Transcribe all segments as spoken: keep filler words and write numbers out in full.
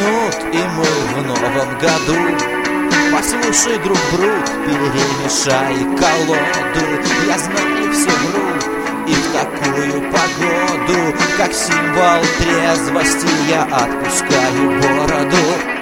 минут, и мы в новом году. Послушай, друг Брут, перемешай колоду. Я знаю, все врут, и в такую погоду, как символ трезвости, я отпускаю бороду.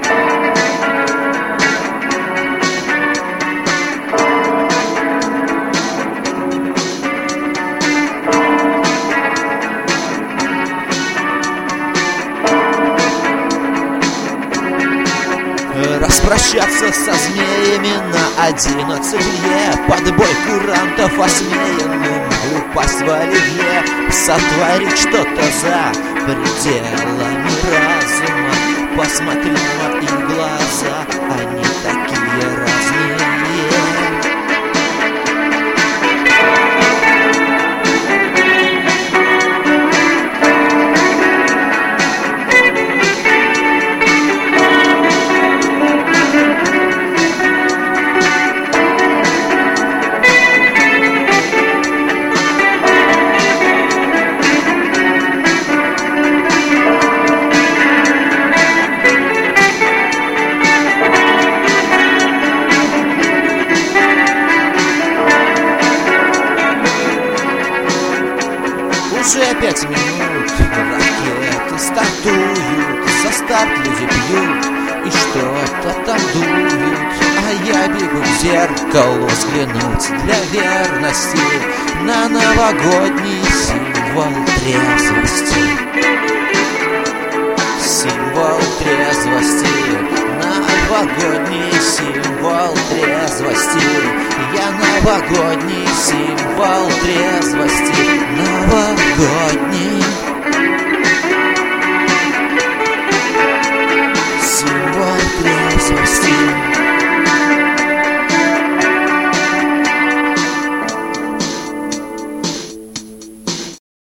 Распрощаться со змеями на одиннадцатые, под бой курантов осмеянным упасть в оливье, сотворить что-то за пределами разума. Посмотри на их глаза, они такие разные. Уже пять минут ракеты стартуют, за старт люди пьют и что-то там дуют. А я бегу к зеркалу взглянуть для верности на новогодний символ трезвости. Символ трезвости, новогодний символ трезвости. Я новогодний символ